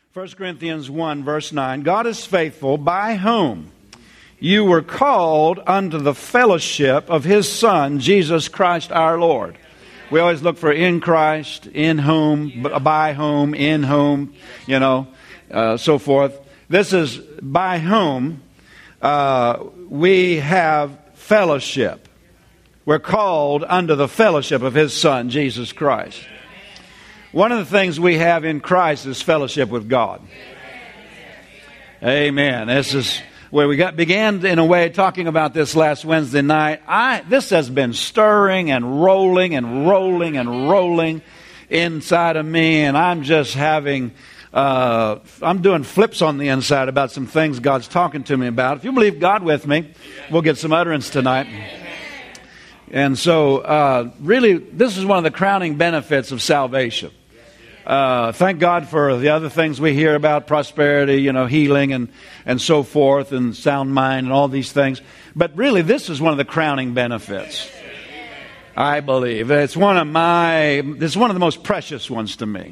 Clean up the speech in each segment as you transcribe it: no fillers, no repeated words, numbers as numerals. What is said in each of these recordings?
1 Corinthians 1, verse 9, God is faithful, by whom you were called unto the fellowship of His Son, Jesus Christ our Lord. We always look for in Christ, in whom, by whom, in whom, so forth. This is by whom we have fellowship. We're called unto the fellowship of His Son, Jesus Christ. One of the things we have in Christ is fellowship with God. Amen. This is where we began in a way talking about this last Wednesday night. This has been stirring and rolling and rolling and rolling inside of me, and I'm just having I'm doing flips on the inside about some things God's talking to me about. If you believe God with me, we'll get some utterance tonight. And so, really, this is one of the crowning benefits of salvation. Thank God for the other things we hear about, prosperity, healing and so forth, and sound mind and all these things. But really, this is one of the crowning benefits, I believe. It's one of the most precious ones to me.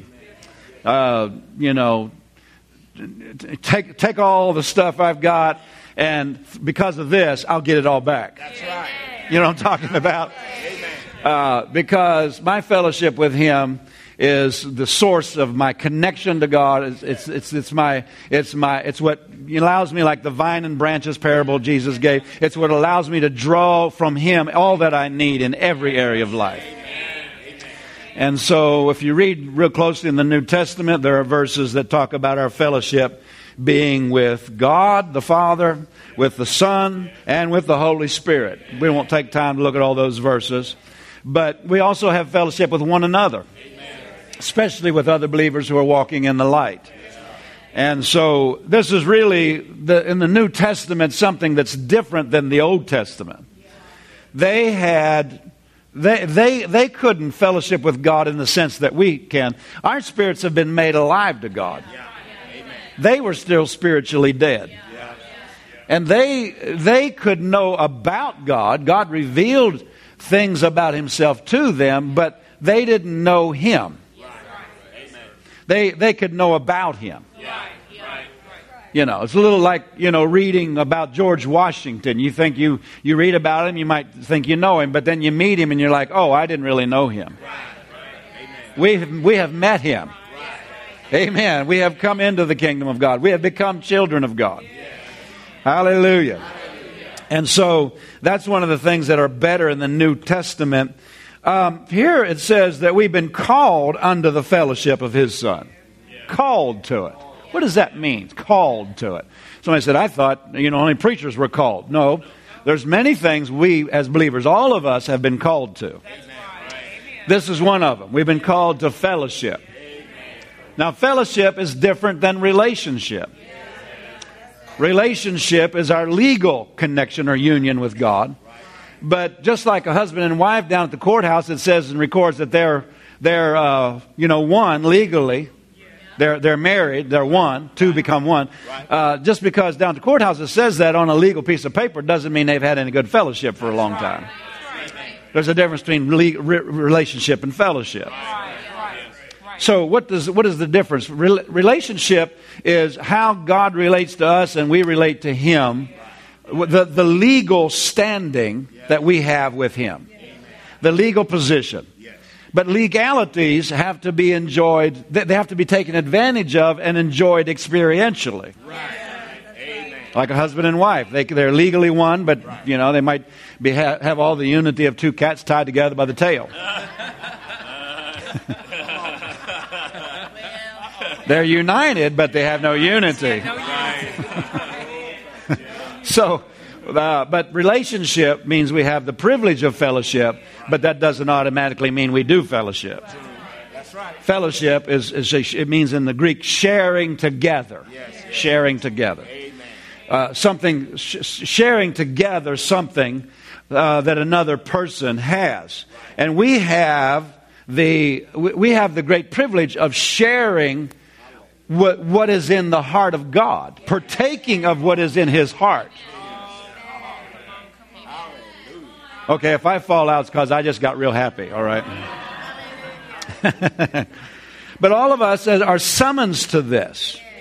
Take all the stuff I've got, and because of this, I'll get it all back. That's right. You know what I'm talking about? Because my fellowship with Him is the source of my connection to God. It's what allows me, like the vine and branches parable Jesus gave. It's what allows me to draw from Him all that I need in every area of life. And so, if you read real closely in the New Testament, there are verses that talk about our fellowship being with God the Father, with the Son, and with the Holy Spirit. We won't take time to look at all those verses. But we also have fellowship with one another, especially with other believers who are walking in the light. And so this is really, in the New Testament, something that's different than the Old Testament. They couldn't fellowship with God in the sense that we can. Our spirits have been made alive to God. They were still spiritually dead. And they could know about God. God revealed things about Himself to them, but they didn't know Him. They could know about Him. It's a little like, reading about George Washington. You think you read about him, you might think you know him, but then you meet him and you're like, oh, I didn't really know him. We have met Him. Amen. We have come into the kingdom of God. We have become children of God. Hallelujah. And so that's one of the things that are better in the New Testament. Here it says that we've been called unto the fellowship of His Son. Called to it. What does that mean? Called to it. Somebody said, I thought, only preachers were called. No, there's many things we as believers, all of us, have been called to. This is one of them. We've been called to fellowship. Now, fellowship is different than relationship. Relationship is our legal connection or union with God. But just like a husband and wife down at the courthouse, it says and records that they're one legally. They're married. They're one. Two become one. Just because down at the courthouse it says that on a legal piece of paper doesn't mean they've had any good fellowship for a long time. There's a difference between relationship and fellowship. So what is the difference? Relationship is how God relates to us and we relate to Him. The legal standing that we have with Him. The legal position. But legalities have to be enjoyed. They have to be taken advantage of and enjoyed experientially. Like a husband and wife. They're legally one, but they might have all the unity of two cats tied together by the tail. They're united, but they have no unity. So, but relationship means we have the privilege of fellowship, but that doesn't automatically mean we do fellowship. That's right. Fellowship it means in the Greek sharing together. Sharing together. Sharing together something that another person has. And we have the great privilege of sharing what is in the heart of God, partaking of what is in His heart. Okay, if I fall out, it's because I just got real happy, all right? But all of us are summoned to this.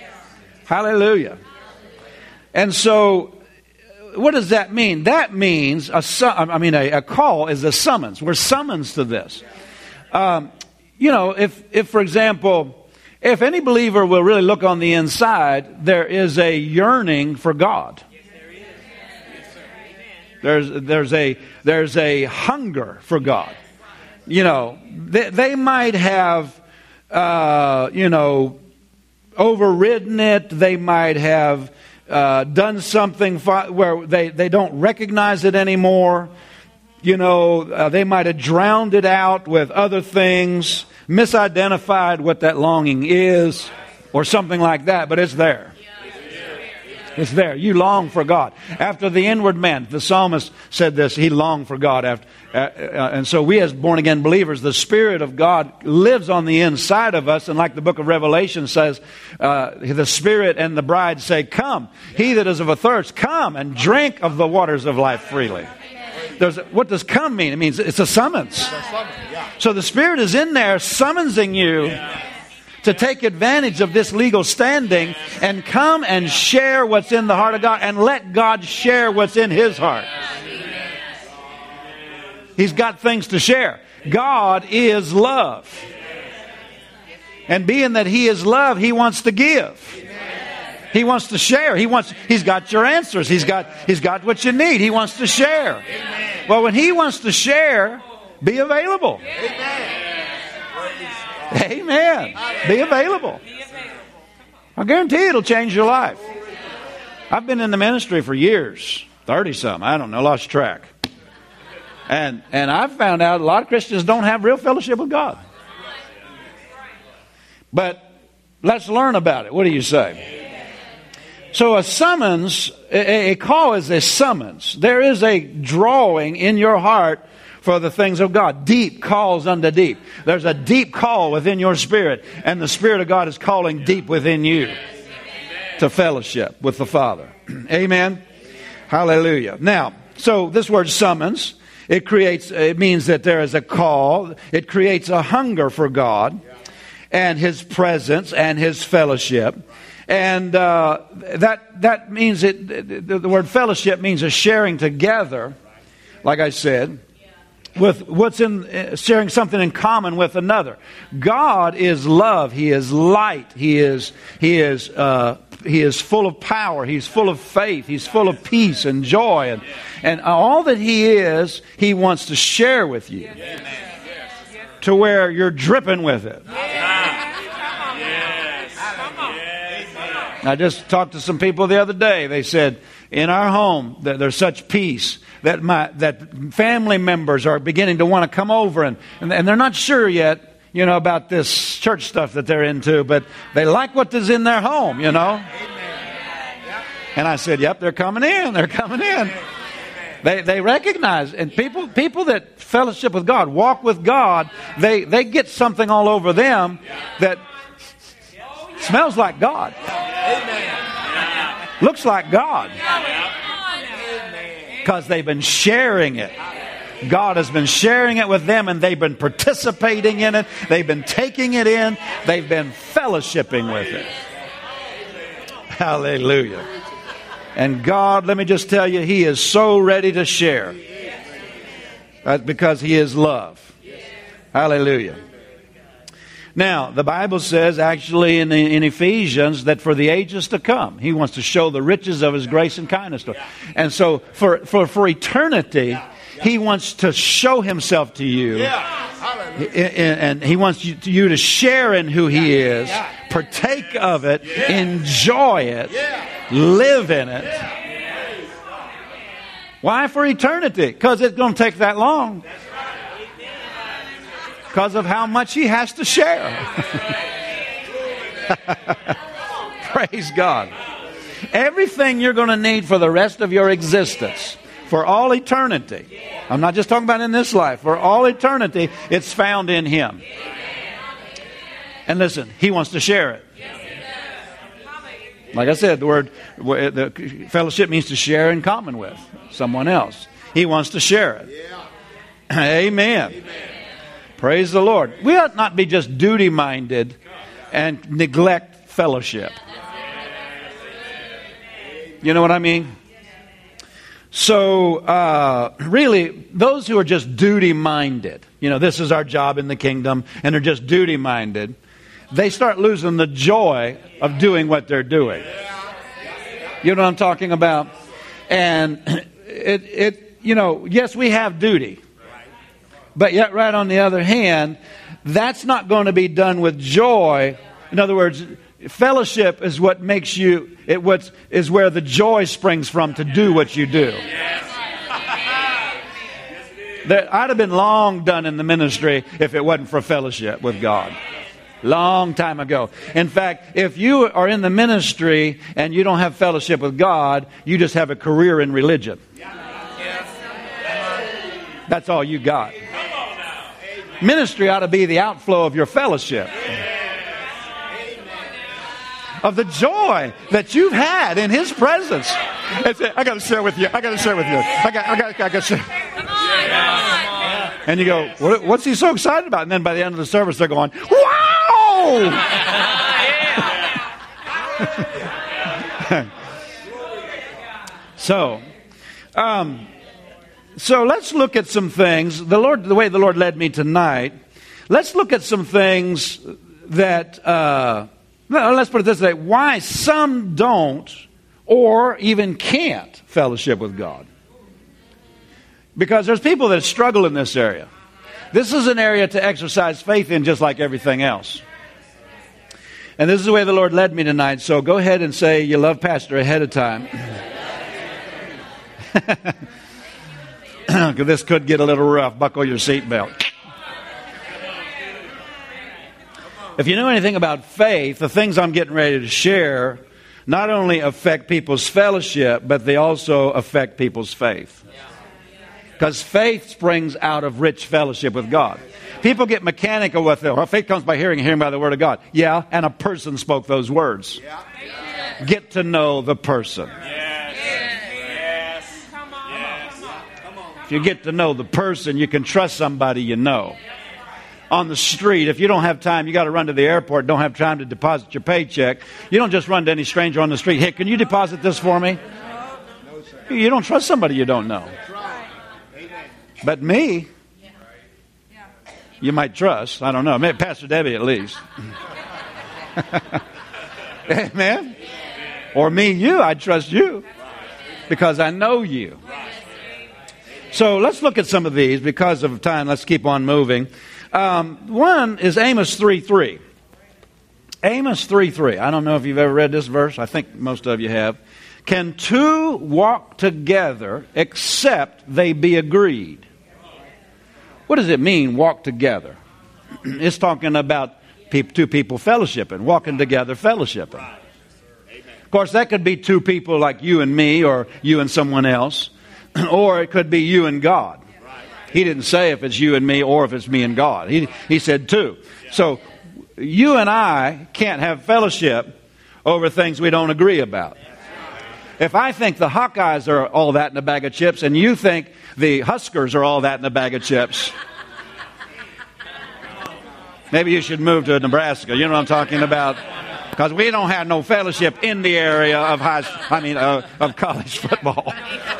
Hallelujah. And so, what does that mean? That means a call is a summons. We're summons to this. If for example, if any believer will really look on the inside, there is a yearning for God. There's a hunger for God. They might have, overridden it. They might have done something where they don't recognize it anymore. They might have drowned it out with other things, misidentified what that longing is, or something like that, but it's there. It's there. You long for God. After the inward man, the psalmist said this, he longed for God. And so we as born-again believers, the Spirit of God lives on the inside of us. And like the book of Revelation says, the Spirit and the bride say, come. He that is of a thirst, come and drink of the waters of life freely. What does come mean? It means it's a summons. So the Spirit is in there summoning you to take advantage of this legal standing and come and share what's in the heart of God and let God share what's in His heart. He's got things to share. God is love. And being that He is love, He wants to give. He wants to share. He's got your answers. He's got what you need. He wants to share. Well, when He wants to share, be available. Amen. Be available. I guarantee it'll change your life. I've been in the ministry for years, 30-some. I don't know, lost track. And I've found out a lot of Christians don't have real fellowship with God. But let's learn about it. What do you say? So a summons, a call is a summons. There is a drawing in your heart for the things of God. Deep calls unto deep. There's a deep call within your spirit, and the Spirit of God is calling deep within you to fellowship with the Father. Amen. Hallelujah. Now, so this word summons, it means that there is a call. It creates a hunger for God and His presence and His fellowship. And that means the word fellowship means a sharing together, like I said, with what's in sharing something in common with another. God is love. He is light. He is full of power. He's full of faith. He's full of peace and joy, and all that He is, He wants to share with you to where you're dripping with it. I just talked to some people the other day. They said, in our home, there's such peace that family members are beginning to want to come over, and they're not sure yet, about this church stuff that they're into, but they like what is in their home, And I said, yep, they're coming in. They're coming in. They recognize, and people that fellowship with God, walk with God, they get something all over them that smells like God. Looks like God. Because they've been sharing it. God has been sharing it with them, and they've been participating in it. They've been taking it in. They've been fellowshipping with it. Hallelujah. And God, let me just tell you, He is so ready to share. That's because He is love. Hallelujah. Now, the Bible says, actually in Ephesians, that for the ages to come, He wants to show the riches of His grace and kindness to us. And so, for eternity, He wants to show Himself to you. And He wants you to share in who He is, partake of it, enjoy it, live in it. Why for eternity? Because it's going to take that long. Because of how much He has to share. Praise God. Everything you're going to need for the rest of your existence, for all eternity. I'm not just talking about in this life. For all eternity, it's found in Him. And listen, He wants to share it. Like I said, the fellowship means to share in common with someone else. He wants to share it. Amen. Praise the Lord. We ought not be just duty-minded and neglect fellowship. You know what I mean? So, really, those who are just duty-minded, this is our job in the kingdom, and they're just duty-minded, they start losing the joy of doing what they're doing. You know what I'm talking about? And yes, we have duty. But yet, right on the other hand, that's not going to be done with joy. In other words, fellowship is what makes you, is where the joy springs from to do what you do. I'd have been long done in the ministry if it wasn't for fellowship with God. Long time ago. In fact, if you are in the ministry and you don't have fellowship with God, you just have a career in religion. That's all you got. Ministry ought to be the outflow of your fellowship. Of the joy that you've had in His presence. I got to share with you. I got to share with you. I got to share. And you go, what's he so excited about? And then by the end of the service, they're going, wow! So let's look at some things. The way the Lord led me tonight, let's look at some things that, let's put it this way, why some don't or even can't fellowship with God. Because there's people that struggle in this area. This is an area to exercise faith in just like everything else. And this is the way the Lord led me tonight. So go ahead and say you love Pastor ahead of time. This could get a little rough. Buckle your seatbelt. If you know anything about faith, the things I'm getting ready to share not only affect people's fellowship, but they also affect people's faith. Because faith springs out of rich fellowship with God. People get mechanical with it. Well, faith comes by hearing, and hearing by the Word of God. Yeah, and a person spoke those words. Get to know the person. If you get to know the person, you can trust somebody you know. On the street, if you don't have time, you got to run to the airport, don't have time to deposit your paycheck. You don't just run to any stranger on the street. Hey, can you deposit this for me? You don't trust somebody you don't know. But me, you might trust. I don't know. Maybe Pastor Debbie at least. Amen? Or me, you, I'd trust you. Because I know you. So let's look at some of these. Because of time, let's keep on moving. One is Amos 3:3. Amos 3:3. I don't know if you've ever read this verse. I think most of you have. Can two walk together except they be agreed? What does it mean, walk together? It's talking about two people fellowshipping, walking together fellowshipping. Of course, that could be two people like you and me, or you and someone else, or it could be you and God. He didn't say if it's you and me or if it's me and God. He said two. So you and I can't have fellowship over things we don't agree about. If I think the Hawkeyes are all that in a bag of chips and you think the Huskers are all that in a bag of chips, maybe you should move to Nebraska. You know what I'm talking about? Because we don't have no fellowship in the area of of college football.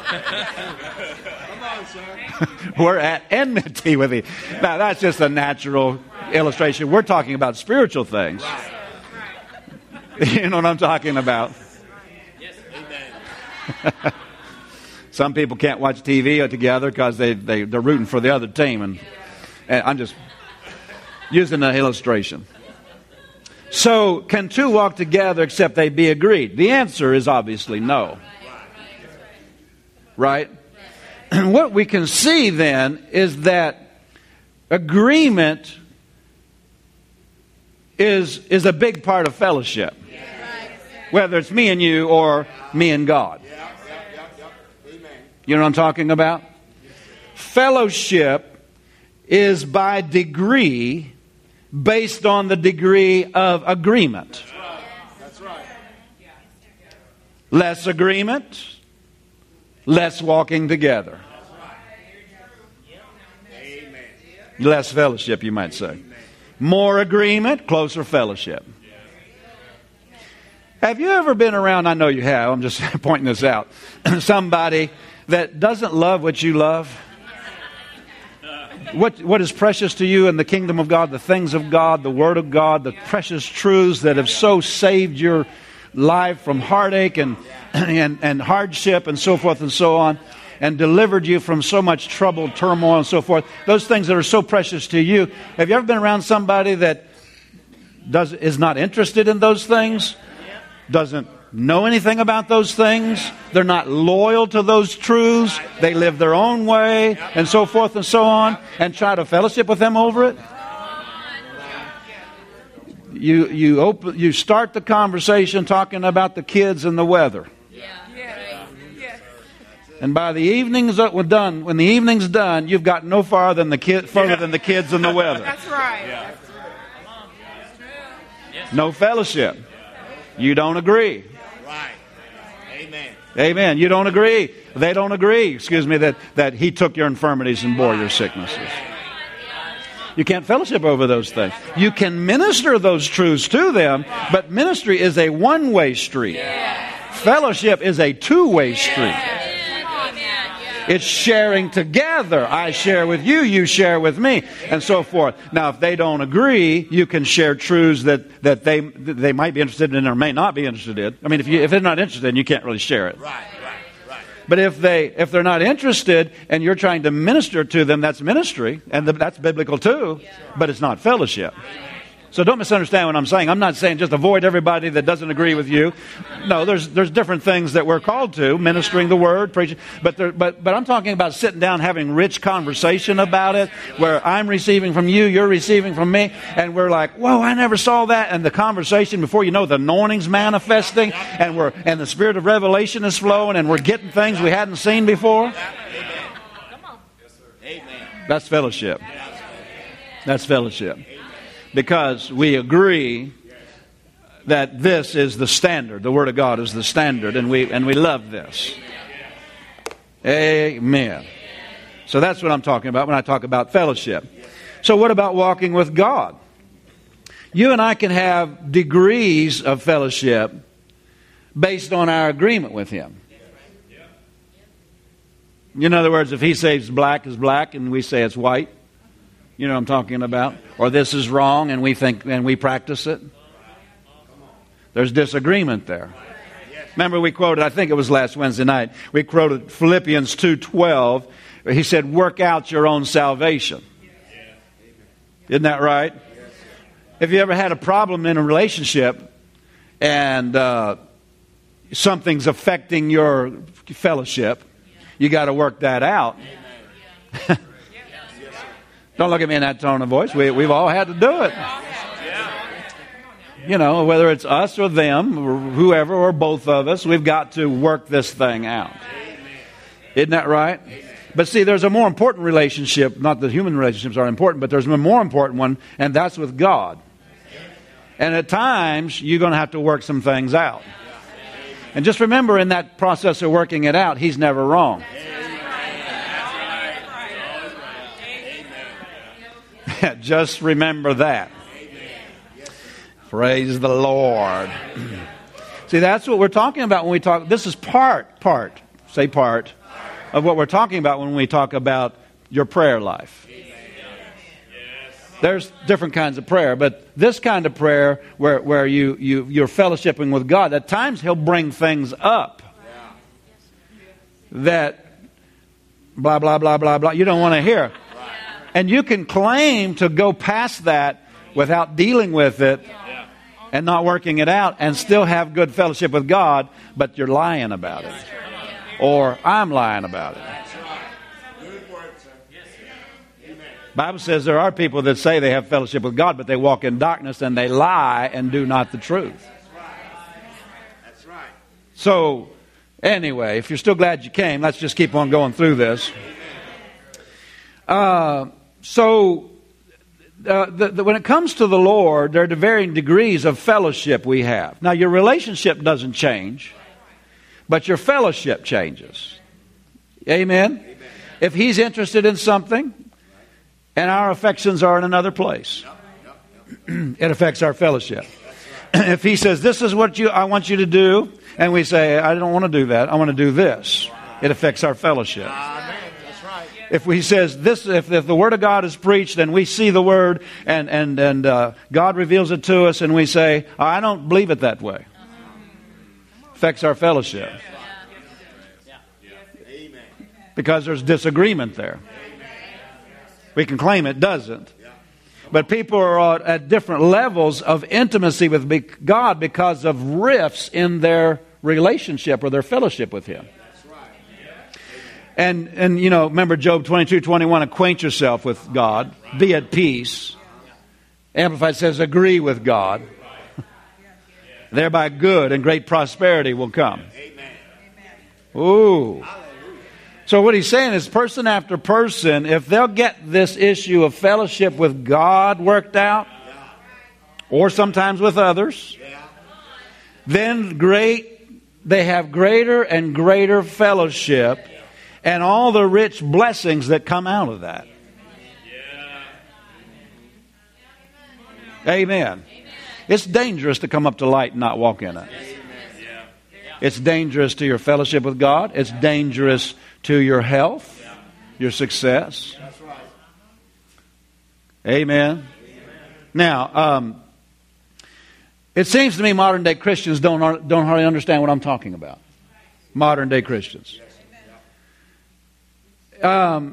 We're at enmity with you. Now, that's just a natural illustration. We're talking about spiritual things. You know what I'm talking about? Some people can't watch TV together because they're rooting for the other team. And I'm just using an illustration. So, can two walk together except they be agreed? The answer is obviously no. Right? And what we can see then is that agreement is a big part of fellowship. Whether it's me and you or me and God. You know what I'm talking about? Fellowship is by degree based on the degree of agreement. That's right. Less agreement, less walking together. Less fellowship, you might say. More agreement, closer fellowship. Have you ever been around, I know you have, I'm just pointing this out, somebody that doesn't love what you love? What is precious to you in the kingdom of God, the things of God, the Word of God, the precious truths that have so saved your life from heartache and hardship and so forth and so on, and delivered you from so much trouble, turmoil, and so forth. Those things that are so precious to you. Have you ever been around somebody that is not interested in those things? Doesn't know anything about those things? They're not loyal to those truths. They live their own way, and so forth and so on, and try to fellowship with them over it? You start the conversation talking about the kids and the weather. And by the evening's done, when the evening's done, you've got no farther than the kids and the weather. That's right. No fellowship. You don't agree. Right. Amen. Amen. You don't agree. They don't agree, that He took your infirmities and bore your sicknesses. You can't fellowship over those things. You can minister those truths to them, but ministry is a one-way street. Fellowship is a two-way street. It's sharing together. I share with you, you share with me, and so forth. Now, if they don't agree, you can share truths that they might be interested in or may not be interested in. I mean, if they're not interested, you can't really share it. Right. But if they're not interested and you're trying to minister to them, that's ministry, and that's biblical too, but it's not fellowship. So don't misunderstand what I'm saying. I'm not saying just avoid everybody that doesn't agree with you. No, there's different things that we're called to, ministering the word, preaching. But I'm talking about sitting down, having rich conversation about it, where I'm receiving from you, you're receiving from me, and we're like, whoa, I never saw that. And the conversation, before you know, the anointing's manifesting, and the spirit of revelation is flowing, and we're getting things we hadn't seen before. That's fellowship. That's fellowship. Because we agree that this is the standard. The Word of God is the standard, and we love this. Amen. So that's what I'm talking about when I talk about fellowship. So what about walking with God? You and I can have degrees of fellowship based on our agreement with Him. In other words, if He says black is black and we say it's white, you know what I'm talking about? Or this is wrong and we think and we practice it. There's disagreement there. Remember we quoted, I think it was last Wednesday night, we quoted Philippians 2:12. He said, work out your own salvation. Isn't that right? If you ever had a problem in a relationship and something's affecting your fellowship, you got to work that out. Don't look at me in that tone of voice. We've all had to do it. You know, whether it's us or them, or whoever, or both of us, we've got to work this thing out. Isn't that right? But see, there's a more important relationship. Not that human relationships are important, but there's a more important one, and that's with God. And at times, you're going to have to work some things out. And just remember, in that process of working it out, He's never wrong. Just remember that. Praise the Lord. See, that's what we're talking about when we talk. This is part of what we're talking about when we talk about your prayer life. There's different kinds of prayer, but this kind of prayer where you're fellowshipping with God, at times He'll bring things up that blah, blah, blah, blah, blah, you don't want to hear. And you can claim to go past that without dealing with it and not working it out and still have good fellowship with God, but you're lying about it. Or I'm lying about it. The Bible says there are people that say they have fellowship with God, but they walk in darkness and they lie and do not the truth. That's right. So, anyway, if you're still glad you came, let's just keep on going through this. When it comes to the Lord, there are varying degrees of fellowship we have. Now, your relationship doesn't change, but your fellowship changes. Amen? If He's interested in something and our affections are in another place, it affects our fellowship. if He says, this is what I want you to do, and we say, I don't want to do that, I want to do this, it affects our fellowship. If He says this, if the Word of God is preached and we see the Word and God reveals it to us and we say, I don't believe it that way, affects our fellowship. Because there's disagreement there. We can claim it doesn't. But people are at different levels of intimacy with God because of rifts in their relationship or their fellowship with Him. And you know, remember Job 22:21, acquaint yourself with God, be at peace. Amplified says, agree with God. Thereby good and great prosperity will come. Ooh. So what he's saying is person after person, if they'll get this issue of fellowship with God worked out, or sometimes with others, then they have greater and greater fellowship and all the rich blessings that come out of that. Amen. It's dangerous to come up to light and not walk in it. It's dangerous to your fellowship with God. It's dangerous to your health, your success. Amen. Now, it seems to me modern day Christians don't hardly understand what I'm talking about. Modern day Christians. To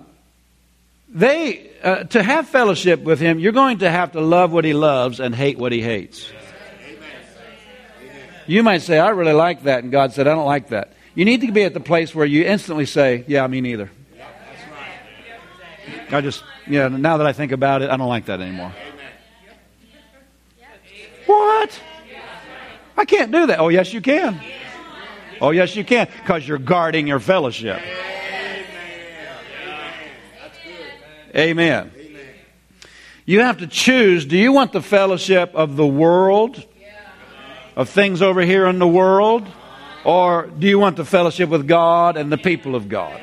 have fellowship with Him, you're going to have to love what He loves and hate what He hates. You might say, I really like that, and God said, I don't like that. You need to be at the place where you instantly say, yeah, me neither. Now that I think about it, I don't like that anymore. What? I can't do that. Oh, yes, you can. Oh, yes, you can, because you're guarding your fellowship. Amen. You have to choose, do you want the fellowship of the world, of things over here in the world, or do you want the fellowship with God and the people of God?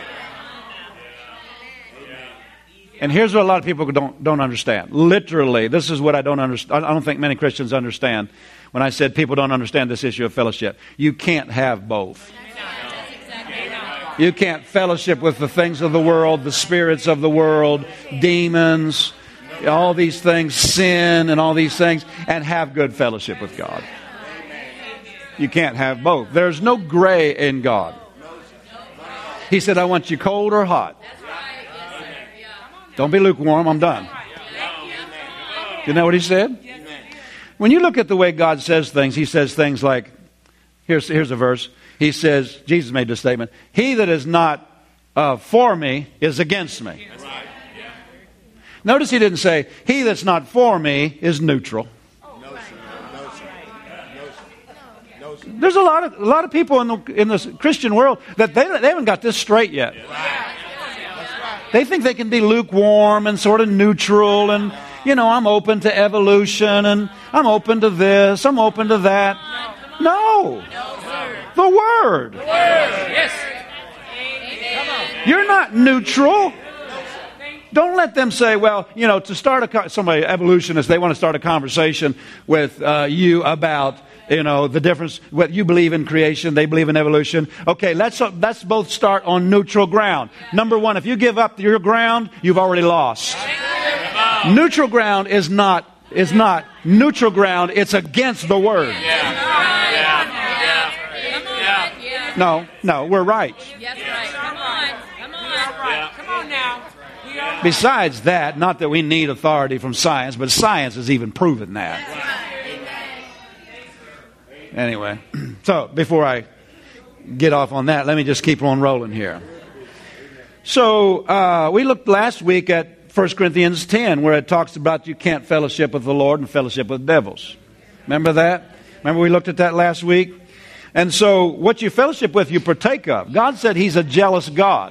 And here's what a lot of people don't understand. Literally, this is what I don't understand. I don't think many Christians understand when I said people don't understand this issue of fellowship. You can't have both. You can't fellowship with the things of the world, the spirits of the world, demons, all these things, sin and all these things, and have good fellowship with God. You can't have both. There's no gray in God. He said, I want you cold or hot. Don't be lukewarm, I'm done. Isn't that what He said? When you look at the way God says things, He says things like, here's a verse. He says, Jesus made this statement, he that is not for me is against me. Notice He didn't say, he that's not for me is neutral. There's a lot of people in the Christian world that they haven't got this straight yet. They think they can be lukewarm and sort of neutral and, I'm open to evolution and I'm open to this, I'm open to that. No. The Word. Yes. You're not neutral. Don't let them say, well, to start somebody, evolutionists, they want to start a conversation with you about, the difference, what you believe in creation, they believe in evolution. Okay, let's both start on neutral ground. Number one, if you give up your ground, you've already lost. Neutral ground is not neutral ground, it's against the Word. No, we're right. Yes, right. Come on now. Besides that, not that we need authority from science, but science has even proven that. Anyway, so before I get off on that, let me just keep on rolling here. So we looked last week at 1 Corinthians 10, where it talks about you can't fellowship with the Lord and fellowship with devils. Remember that? Remember we looked at that last week? And so what you fellowship with, you partake of. God said He's a jealous God.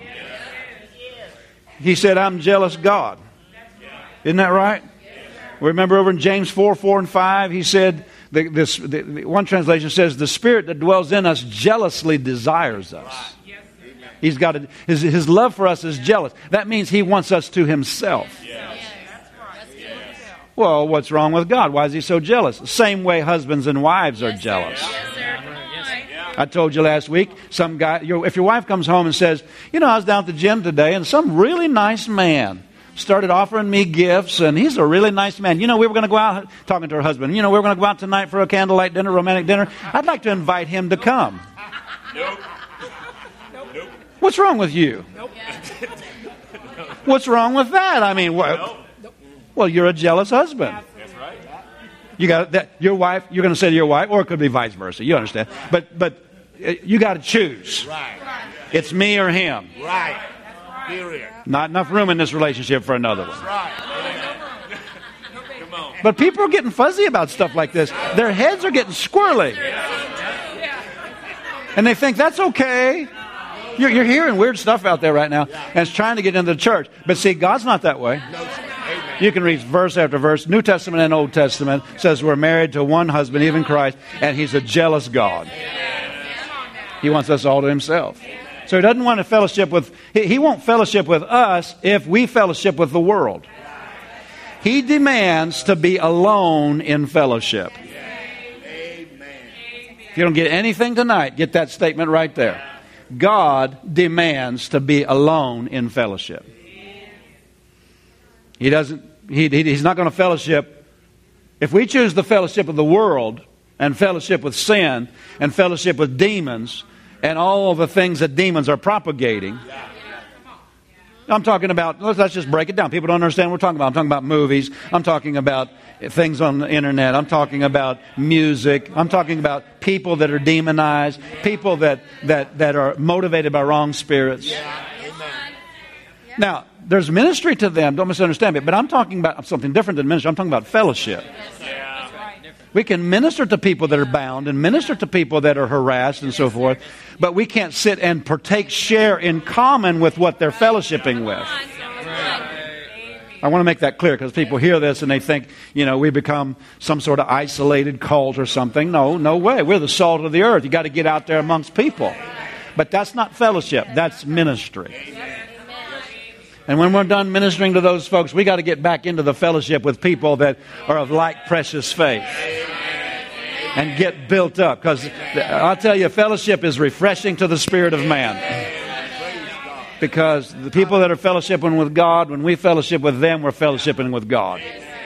He said, I'm jealous God. Isn't that right? Remember over in James 4 and 5, he said, one translation says, the Spirit that dwells in us jealously desires us. He's got his love for us is jealous. That means He wants us to Himself. Well, what's wrong with God? Why is he so jealous? The same way husbands and wives are jealous. Yes, sir. Come on. I told you last week, some guy, if your wife comes home and says, you know, I was down at the gym today and some really nice man started offering me gifts, and he's a really nice man. You know, we were going to go out, talking to her husband, you know, we were going to go out tonight for a candlelight dinner, romantic dinner. I'd like to invite him to come. Nope. What's wrong with you? What's wrong with that? I mean, well, you're a jealous husband. That's right. You got that. Your wife. You're going to say to your wife, or it could be vice versa. You understand? But you got to choose. Right. It's me or him. Right. Period. Not enough room in this relationship for another one. Right. Come on. But people are getting fuzzy about stuff like this. Their heads are getting squirrely, and they think that's okay. You're hearing weird stuff out there right now, and it's trying to get into the church. But see, God's not that way. You can read verse after verse. New Testament and Old Testament says we're married to one husband, even Christ, and he's a jealous God. He wants us all to himself. So he doesn't want to fellowship with, he won't fellowship with us if we fellowship with the world. He demands to be alone in fellowship. If you don't get anything tonight, get that statement right there. God demands to be alone in fellowship. He doesn't. He's not going to fellowship. If we choose the fellowship of the world and fellowship with sin and fellowship with demons and all of the things that demons are propagating, I'm talking about. Let's just break it down. People don't understand what we're talking about. I'm talking about movies. I'm talking about things on the internet. I'm talking about music. I'm talking about people that are demonized, people that are motivated by wrong spirits. Now, there's ministry to them. Don't misunderstand me. But I'm talking about something different than ministry. I'm talking about fellowship. We can minister to people that are bound and minister to people that are harassed and so forth. But we can't sit and share in common with what they're fellowshipping with. I want to make that clear because people hear this and they think, you know, we become some sort of isolated cult or something. No way. We're the salt of the earth. You got to get out there amongst people. But that's not fellowship. That's ministry. And when we're done ministering to those folks, we got to get back into the fellowship with people that are of like precious faith and get built up. Because I'll tell you, fellowship is refreshing to the spirit of man. Because the people that are fellowshipping with God, when we fellowship with them, we're fellowshipping with God.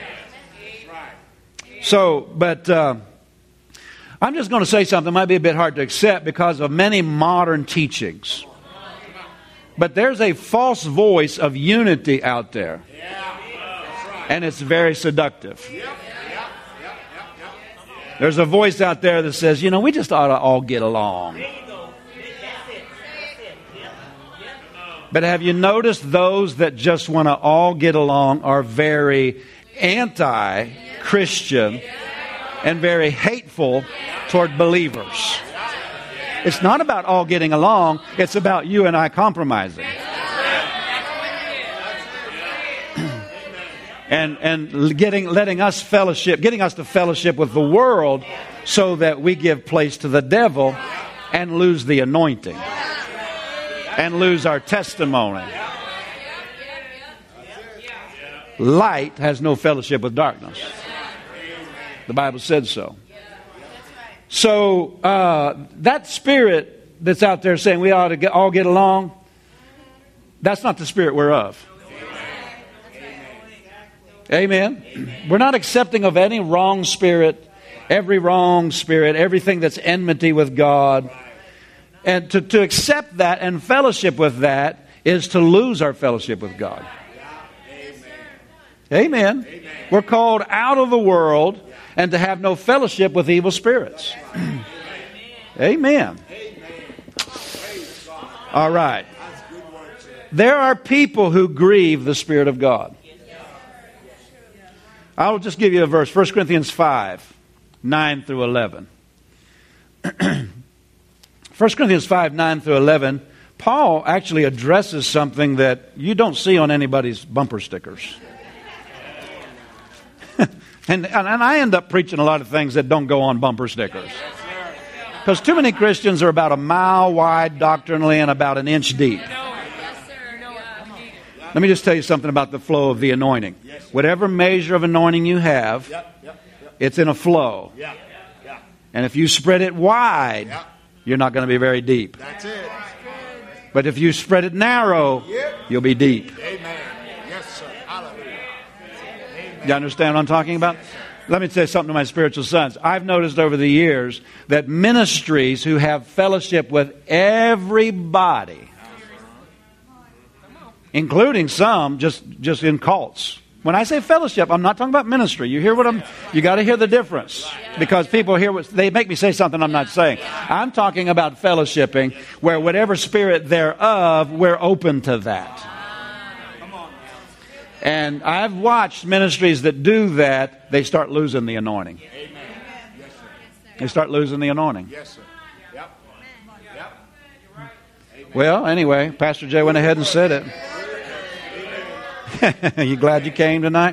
So, but I'm just going to say something that might be a bit hard to accept because of many modern teachings. But there's a false voice of unity out there. And it's very seductive. There's a voice out there that says, you know, we just ought to all get along. But have you noticed those that just want to all get along are very anti-Christian and very hateful toward believers? It's not about all getting along. It's about you and I compromising. and letting us getting us to fellowship with the world so that we give place to the devil and lose the anointing and lose our testimony. Light has no fellowship with darkness. The Bible said so. So that spirit that's out there saying we ought to all get along, that's not the spirit we're of. Amen. We're not accepting of any wrong spirit, everything that's enmity with God. And to accept that and fellowship with that is to lose our fellowship with God. Amen. We're called out of the world and to have no fellowship with evil spirits. Amen. All right. There are people who grieve the Spirit of God. I'll just give you a verse. 1 Corinthians 5, 9 through 11. 1 Corinthians 5, 9 through 11, Paul actually addresses something that you don't see on anybody's bumper stickers. And I end up preaching a lot of things that don't go on bumper stickers. Because too many Christians are about a mile wide doctrinally and about an inch deep. Let me just tell you something about the flow of the anointing. Whatever measure of anointing you have, it's in a flow. And if you spread it wide, you're not going to be very deep. That's it. But if you spread it narrow, you'll be deep. Amen. Yes, sir. Hallelujah. You understand what I'm talking about? Let me say something to my spiritual sons. I've noticed over the years that ministries who have fellowship with everybody, including some just in cults. When I say fellowship, I'm not talking about ministry. You hear what you got to hear the difference. Because people hear they make me say something I'm not saying. I'm talking about fellowshipping where whatever spirit thereof, we're open to that. And I've watched ministries that do that, they start losing the anointing. They start losing the anointing. Yes, sir. Well, anyway, Pastor Jay went ahead and said it. You glad you came tonight?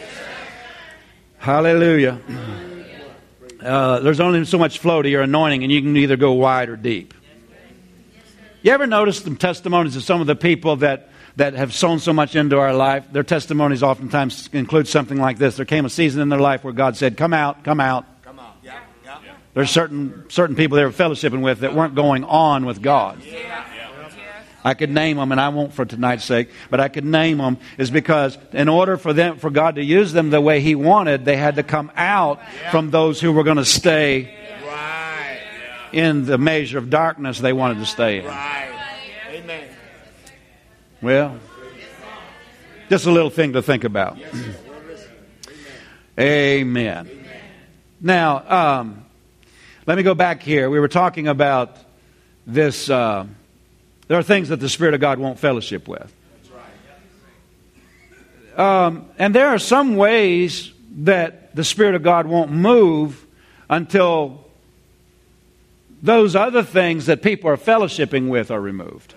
Hallelujah. There's only so much flow to your anointing, and you can either go wide or deep. You ever notice the testimonies of some of the people that have sown so much into our life? Their testimonies oftentimes include something like this. There came a season in their life where God said, come out, come out. Come on. Yeah. There's certain people they were fellowshipping with that weren't going on with God. I could name them, and I won't for tonight's sake, but I could name them is because in order for God to use them the way He wanted, they had to come out from those who were going to stay in the measure of darkness they wanted to stay in. Amen. Well, just a little thing to think about. Amen. Now, let me go back here. We were talking about this. There are things that the Spirit of God won't fellowship with. And there are some ways that the Spirit of God won't move until those other things that people are fellowshipping with are removed.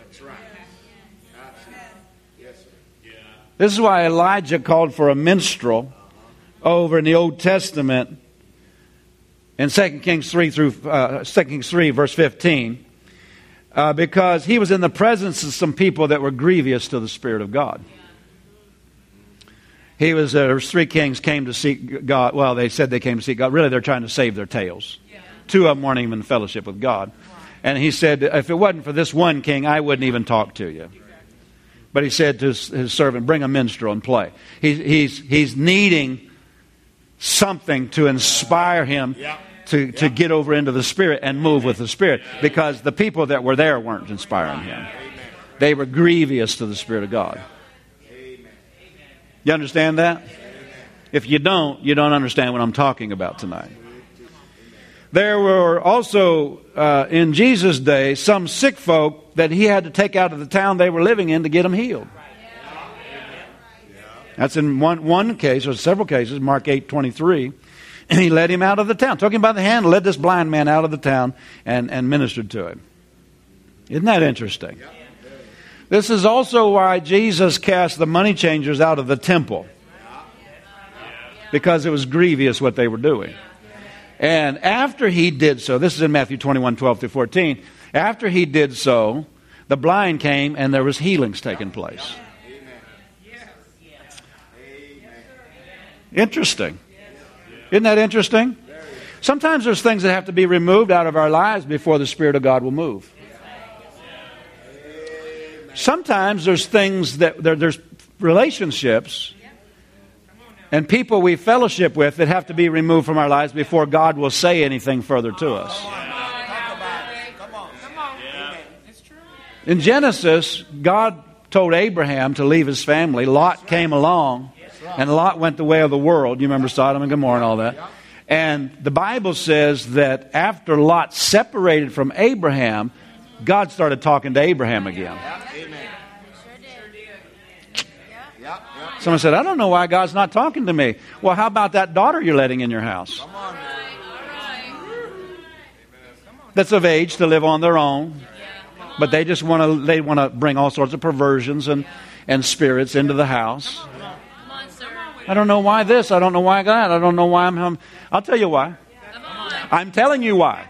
This is why Elijah called for a minstrel over in the Old Testament in 2 Kings 3 verse 15. Because he was in the presence of some people that were grievous to the Spirit of God. There was 3 kings came to seek God. Well, they said they came to seek God. Really, they're trying to save their tails. 2 of them weren't even in fellowship with God. And he said, if it wasn't for this one king, I wouldn't even talk to you. But he said to his servant, bring a minstrel and play. He's needing something to inspire him to get over into the Spirit and move with the Spirit. Because the people that were there weren't inspiring him. They were grievous to the Spirit of God. You understand that? If you don't understand what I'm talking about tonight. There were also, in Jesus' day, some sick folk that he had to take out of the town they were living in to get them healed. That's in one case, or several cases, Mark 8:23. And he led him out of the town. Took him by the hand, led this blind man out of the town and ministered to him. Isn't that interesting? This is also why Jesus cast the money changers out of the temple. Because it was grievous what they were doing. And after he did so, this is in Matthew 21:12-14. After he did so, the blind came and there was healings taking place. Interesting. Isn't that interesting? Sometimes there's things that have to be removed out of our lives before the Spirit of God will move. Sometimes there's things there's relationships and people we fellowship with that have to be removed from our lives before God will say anything further to us. In Genesis, God told Abraham to leave his family. Lot came along. And Lot went the way of the world. You remember Sodom and Gomorrah and all that. And the Bible says that after Lot separated from Abraham, God started talking to Abraham again. Someone said, I don't know why God's not talking to me. Well, how about that daughter you're letting in your house? That's of age to live on their own. But they just want to bring all sorts of perversions and spirits into the house. I don't know why this. I don't know why that. I don't know why I'm. I'll tell you why. I'm telling you why.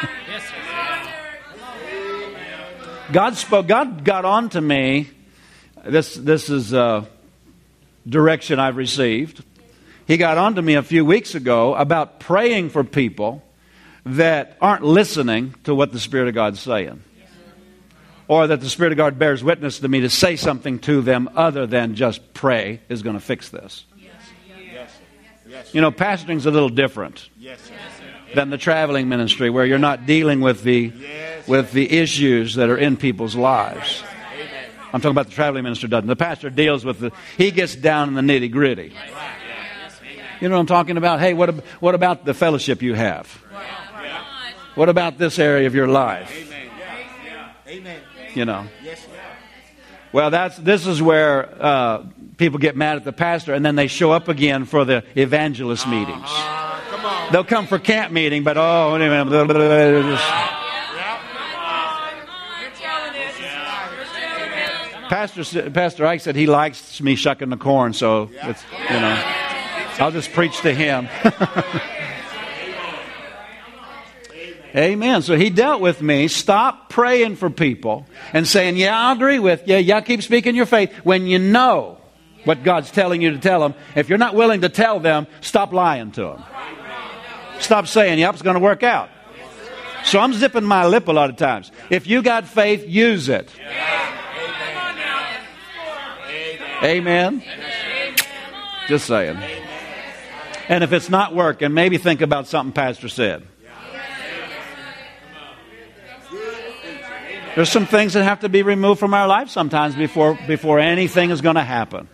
God got on to me This is direction I've received. He got on to me a few weeks ago about praying for people that aren't listening to what the Spirit of God's saying. Or that the Spirit of God bears witness to me to say something to them other than just pray is going to fix this. You know, pastoring's a little different than the traveling ministry, where you're not dealing with the issues that are in people's lives. I'm talking about the traveling minister doesn't. The pastor deals with he gets down in the nitty gritty. You know what I'm talking about? Hey, what about the fellowship you have? What about this area of your life? You know. Well, this is where people get mad at the pastor, and then they show up again for the evangelist meetings. They'll come for camp meeting, but Pastor Ike said he likes me shucking the corn, so it's, you know, I'll just preach to him. Amen. So he dealt with me. Stop praying for people and saying, yeah, I agree with you. Yeah, keep speaking your faith. When you know what God's telling you to tell them, if you're not willing to tell them, stop lying to them. Stop saying, yep, it's going to work out. So I'm zipping my lip a lot of times. If you got faith, use it. Amen. Just saying. And if it's not working, maybe think about something Pastor said. There's some things that have to be removed from our life sometimes before anything is going to happen.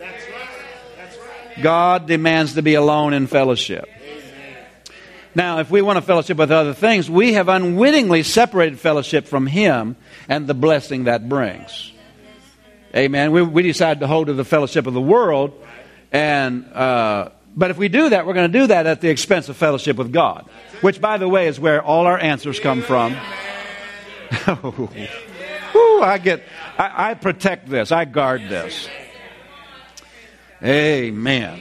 God demands to be alone in fellowship. Now, if we want to fellowship with other things, we have unwittingly separated fellowship from Him and the blessing that brings. Amen. We decide to hold to the fellowship of the world, but if we do that, we're going to do that at the expense of fellowship with God, which, by the way, is where all our answers come from. I protect this. I guard this. Amen.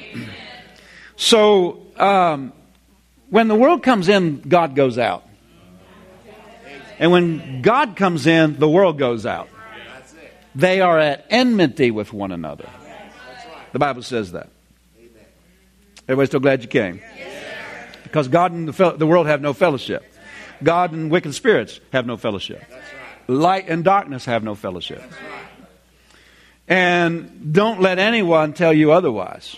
So, when the world comes in, God goes out. And when God comes in, the world goes out. They are at enmity with one another. The Bible says that. Everybody's still glad you came? Because God and the world have no fellowship. God and wicked spirits have no fellowship. Light and darkness have no fellowship. And don't let anyone tell you otherwise.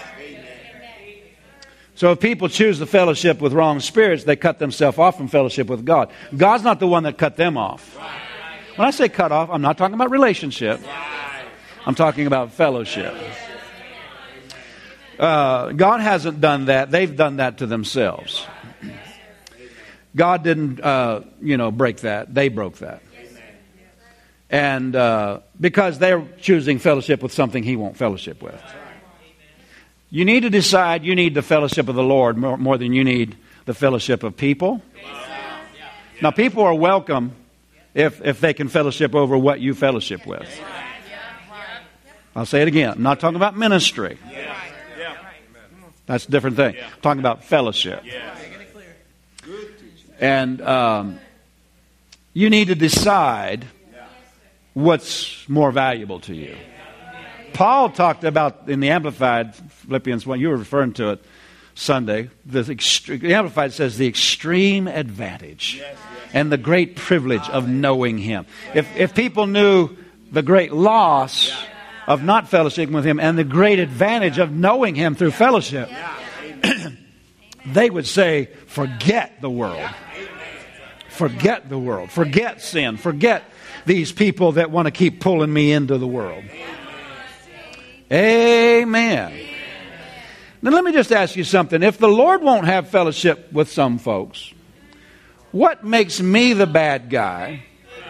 So if people choose the fellowship with wrong spirits, they cut themselves off from fellowship with God. God's not the one that cut them off. When I say cut off, I'm not talking about relationship. I'm talking about fellowship. God hasn't done that. They've done that to themselves. God didn't, break that. They broke that. And because they're choosing fellowship with something He won't fellowship with. You need to decide you need the fellowship of the Lord more than you need the fellowship of people. Now, people are welcome if they can fellowship over what you fellowship with. I'll say it again. I'm not talking about ministry. That's a different thing. I'm talking about fellowship. And you need to decide what's more valuable to you. Paul talked about in the Amplified, Philippians 1, you were referring to it Sunday, the Amplified says the extreme advantage and the great privilege of knowing Him. If people knew the great loss of not fellowshipping with Him and the great advantage of knowing Him through fellowship, they would say, forget the world. Forget the world. Forget sin. Forget these people that want to keep pulling me into the world. Amen. Now let me just ask you something. If the Lord won't have fellowship with some folks, what makes me the bad guy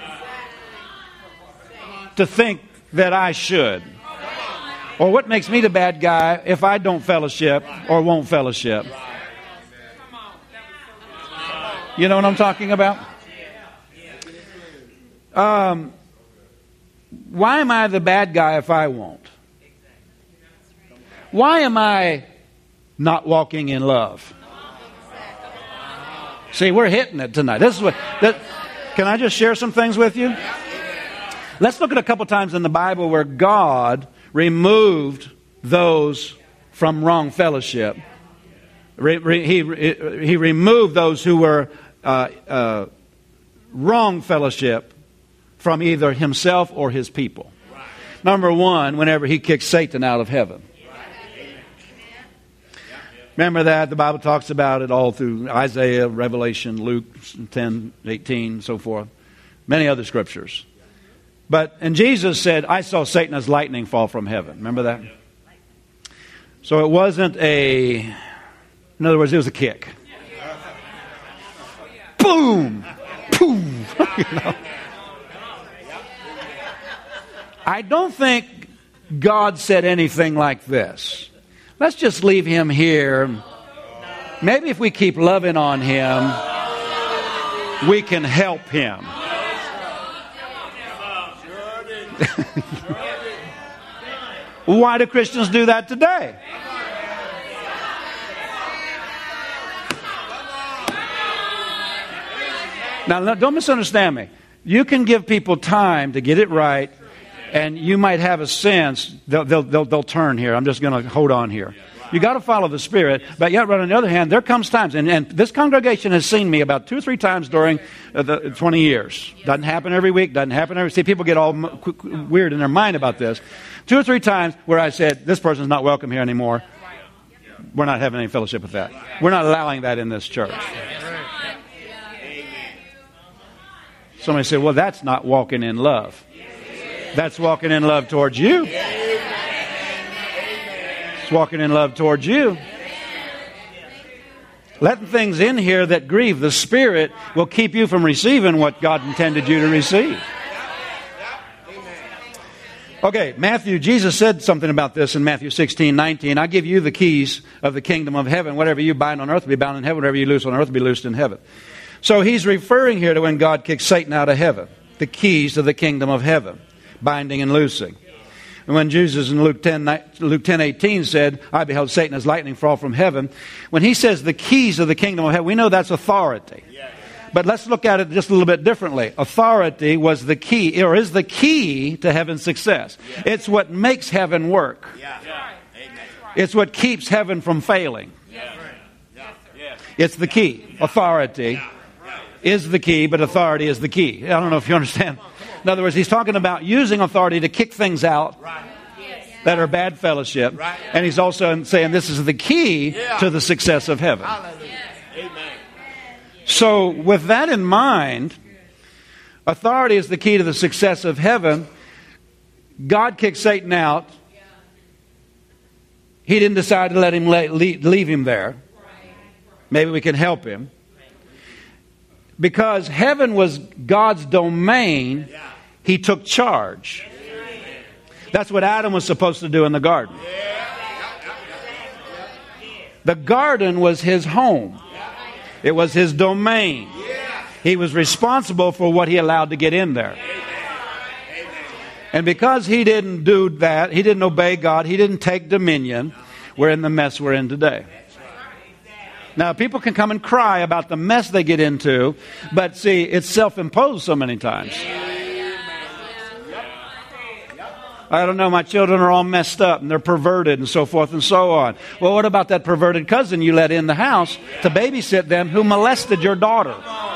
to think that I should? Or what makes me the bad guy if I don't fellowship or won't fellowship? You know what I'm talking about? Why am I the bad guy if I won't? Why am I not walking in love? See, we're hitting it tonight. This is can I just share some things with you? Let's look at a couple times in the Bible where God removed those from wrong fellowship. He removed those who were wrong fellowship from either himself or his people. Number one, whenever he kicked Satan out of heaven. Remember that? The Bible talks about it all through Isaiah, Revelation, Luke 10, 18, so forth. Many other scriptures. And Jesus said, I saw Satan as lightning fall from heaven. Remember that? So it wasn't in other words, it was a kick. Boom! Boom! I don't think God said anything like this. Let's just leave him here. Maybe if we keep loving on him, we can help him. Why do Christians do that today? Now, don't misunderstand me. You can give people time to get it right, and you might have a sense they'll turn here. I'm just going to hold on here. You got to follow the Spirit, but yet, on the other hand, there comes times, and this congregation has seen me about 2 or 3 times during the 20 years. Doesn't happen every week. Doesn't happen every. See, people get all weird in their mind about this. 2 or 3 times where I said, "This person's not welcome here anymore. We're not having any fellowship with that. We're not allowing that in this church." Somebody said, "Well, that's not walking in love. That's walking in love towards you. It's walking in love towards you." Letting things in here that grieve the Spirit will keep you from receiving what God intended you to receive. Okay, Jesus said something about this in Matthew 16:19. I give you the keys of the kingdom of heaven. Whatever you bind on earth will be bound in heaven. Whatever you loose on earth will be loosed in heaven. So he's referring here to when God kicked Satan out of heaven. The keys to the kingdom of heaven. Binding and loosing. And when Jesus in Luke 10:18 said, I beheld Satan as lightning fall from heaven. When he says the keys of the kingdom of heaven, we know that's authority. But let's look at it just a little bit differently. Authority was the key, or is the key to heaven's success. It's what makes heaven work. It's what keeps heaven from failing. It's the key. Authority is the key, but authority is the key. I don't know if you understand. In other words, he's talking about using authority to kick things out that are bad fellowship. And he's also saying this is the key to the success of heaven. So with that in mind, authority is the key to the success of heaven. God kicked Satan out. He didn't decide to let him leave him there. Maybe we can help him. Because heaven was God's domain, he took charge. That's what Adam was supposed to do in the garden. The garden was his home. It was his domain. He was responsible for what he allowed to get in there. And because he didn't do that, he didn't obey God, he didn't take dominion, we're in the mess we're in today. Now, people can come and cry about the mess they get into, but see, it's self-imposed so many times. I don't know, my children are all messed up and they're perverted and so forth and so on. Well, what about that perverted cousin you let in the house to babysit them who molested your daughter?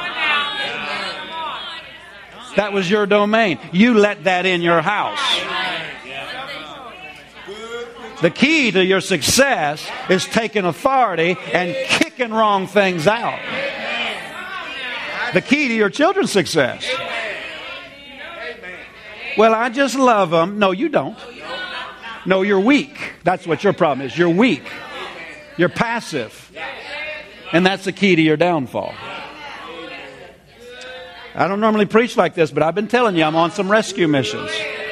That was your domain. You let that in your house. The key to your success is taking authority and kicking wrong things out. The key to your children's success. Well, I just love them. No, you don't. No, you're weak. That's what your problem is. You're weak. You're passive. And that's the key to your downfall. I don't normally preach like this, but I've been telling you I'm on some rescue missions.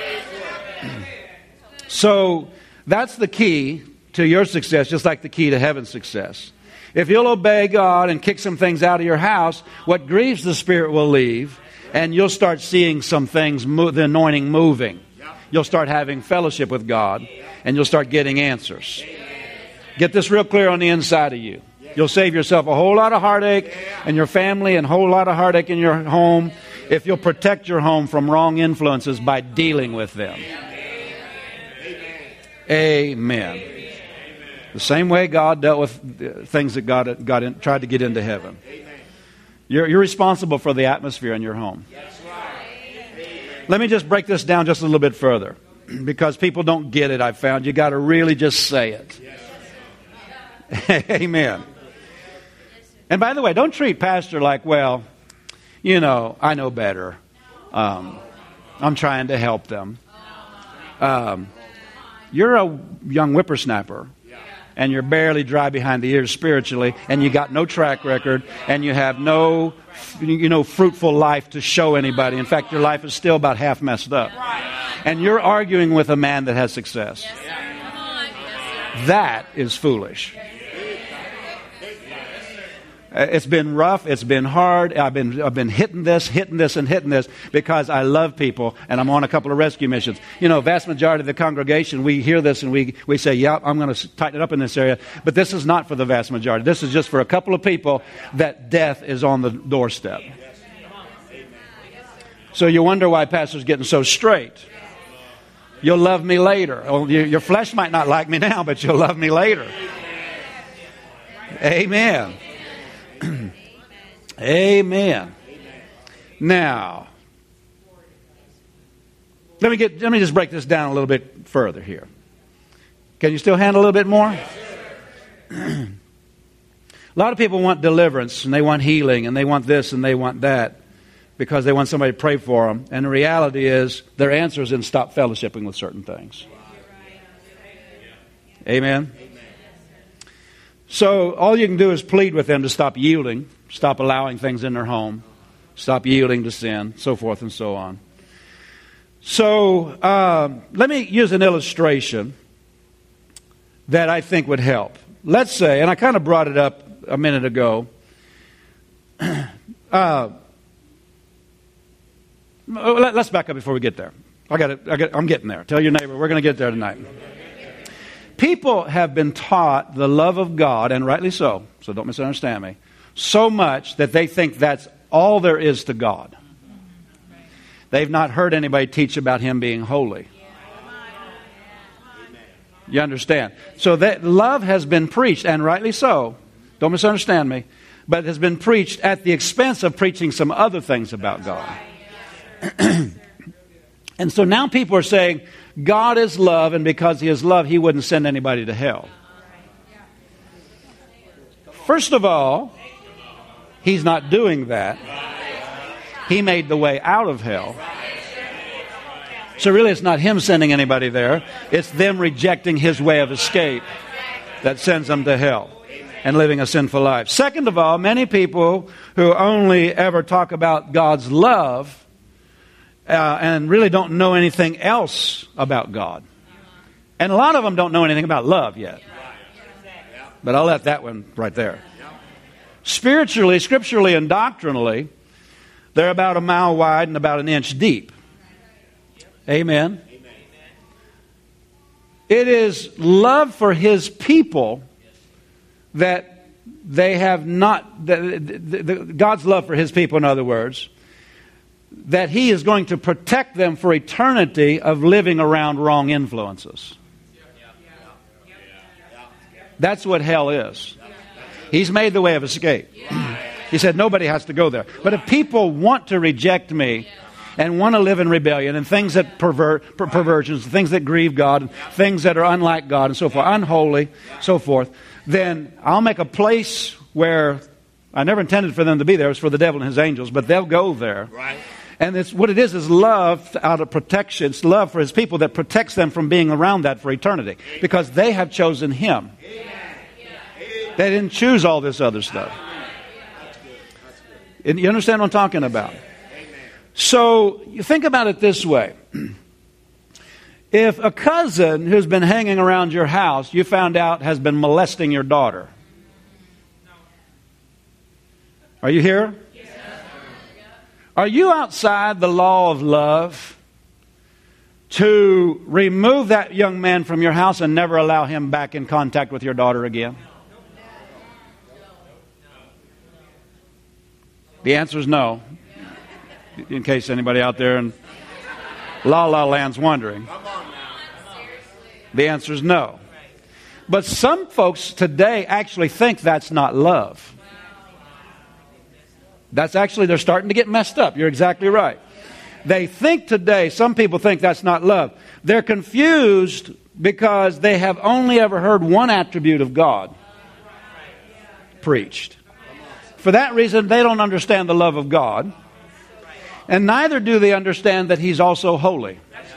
So that's the key to your success, just like the key to heaven's success. If you'll obey God and kick some things out of your house, what grieves the Spirit will leave, and you'll start seeing some things, the anointing moving. You'll start having fellowship with God, and you'll start getting answers. Get this real clear on the inside of you. You'll save yourself a whole lot of heartache in your family and a whole lot of heartache in your home if you'll protect your home from wrong influences by dealing with them. Amen. The same way God dealt with things that God tried to get into heaven. You're responsible for the atmosphere in your home. Let me just break this down just a little bit further, because people don't get it, I've found. You got to really just say it. Amen. And by the way, don't treat pastor like, well, you know, I know better. I'm trying to help them. You're a young whippersnapper, and you're barely dry behind the ears spiritually, and you got no track record, and you have no, fruitful life to show anybody. In fact, your life is still about half messed up. And you're arguing with a man that has success. That is foolish. It's been rough. It's been hard. I've been hitting this, because I love people, and I'm on a couple of rescue missions. Vast majority of the congregation, we hear this and we say, yeah, I'm going to tighten it up in this area. But this is not for the vast majority. This is just for a couple of people that death is on the doorstep. So you wonder why pastor's getting so straight. You'll love me later. Oh, your flesh might not like me now, but you'll love me later. Amen. Amen. Now, let me just break this down a little bit further here. Can you still handle a little bit more? A lot of people want deliverance, and they want healing, and they want this, and they want that, because they want somebody to pray for them. And the reality is, their answer is in stop fellowshipping with certain things. Amen? So all you can do is plead with them to stop yielding, stop allowing things in their home, stop yielding to sin, so forth and so on. So let me use an illustration that I think would help. Let's say, and I kind of brought it up a minute ago, let's back up before we get there. I'm getting there. Tell your neighbor, we're going to get there tonight. People have been taught the love of God, and rightly so don't misunderstand me, so much that they think that's all there is to God. They've not heard anybody teach about Him being holy. You understand? So that love has been preached, and rightly so, don't misunderstand me, but it has been preached at the expense of preaching some other things about God. And so now people are saying, God is love, and because He is love, He wouldn't send anybody to hell. First of all, He's not doing that. He made the way out of hell. So really it's not Him sending anybody there. It's them rejecting His way of escape that sends them to hell and living a sinful life. Second of all, many people who only ever talk about God's love and really don't know anything else about God. And a lot of them don't know anything about love yet. But I'll let that one right there. Spiritually, scripturally, and doctrinally, they're about a mile wide and about an inch deep. Amen. It is love for His people that they have not, God's love for His people, in other words, that He is going to protect them for eternity of living around wrong influences. That's what hell is. He's made the way of escape. He said nobody has to go there. But if people want to reject me and want to live in rebellion and things that perversions, things that grieve God, and things that are unlike God and so forth, unholy, so forth, then I'll make a place where I never intended for them to be there. It's for the devil and his angels, but they'll go there. Right. And it's, what it is love out of protection. It's love for His people that protects them from being around that for eternity. Because they have chosen Him. They didn't choose all this other stuff. And you understand what I'm talking about? So you think about it this way. If a cousin who's been hanging around your house, you found out has been molesting your daughter. Are you here? Are you outside the law of love to remove that young man from your house and never allow him back in contact with your daughter again? The answer is no. in case anybody out there in La La Land's wondering. The answer is no. But some folks today actually think that's not love. That's actually, they're starting to get messed up. You're exactly right. They think today, some people think that's not love. They're confused because they have only ever heard one attribute of God preached. For that reason, they don't understand the love of God. And neither do they understand that He's also holy.